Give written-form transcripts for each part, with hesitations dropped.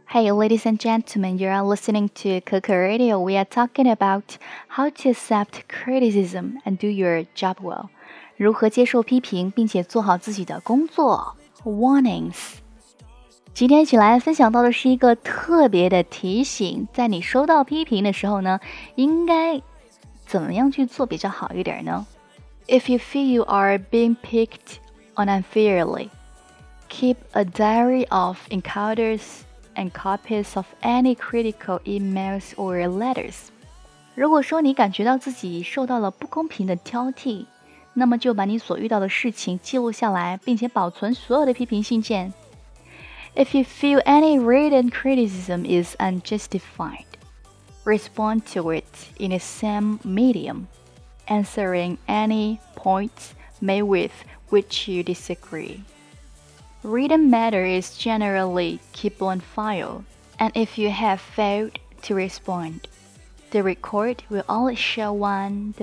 Hey, ladies and gentlemen, you are listening to Coco Radio. We are talking about how to accept criticism and do your job well. 如何接受批评，并且做好自己的工作。Warnings。今天一起来分享到的是一个特别的提醒，在你收到批评的时候呢，应该怎么样去做比较好一点呢？ If you feel you are being picked on unfairly, keep a diary of encounters and copies of any critical emails or letters. 如果说你感觉到自己受到了不公平的挑剔，那么就把你所遇到的事情记录下来，并且保存所有的批评信件。If you feel any written criticism is unjustified, respond to it in the same medium, answering any points made with which you disagree. Written matter is generally kept on file, and if you have failed to respond, the record will only show the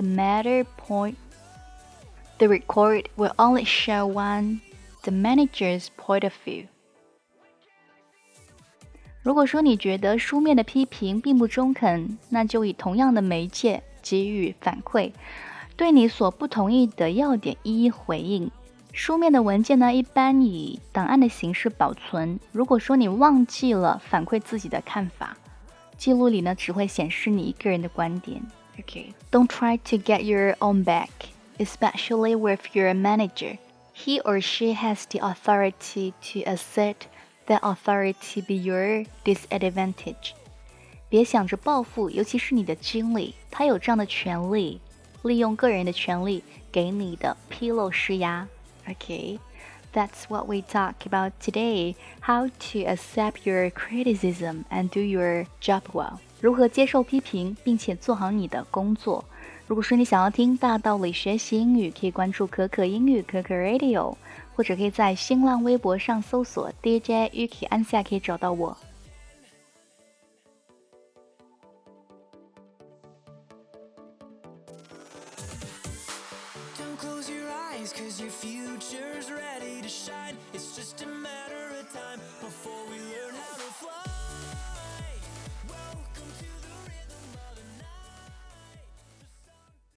manager's point of view. 如果说你觉得书面的批评并不中肯，那就以同样的媒介给予反馈，对你所不同意的要点一一回应。书面的文件呢，一般以档案的形式保存。如果说你忘记了反馈自己的看法，记录里呢只会显示你一个人的观点。Okay. Don't try to get your own back, especially with your manager. He or she has the authority to assert that authority be your disadvantage. 别想着报复，尤其是你的经理，他有这样的权利，利用个人的权利给你的纰漏施压。Okay, that's what we talk about today. How to accept your criticism and do your job well. 如何接受批评，并且做好你的工作。如果说你想要听大道理学习英语，可以关注可可英语可可 Radio， 或者可以在新浪微博上搜索 DJ Yuki 安夏，可以找到我。 Don't close your eyes, 'cause your future's ready to shine. It's just a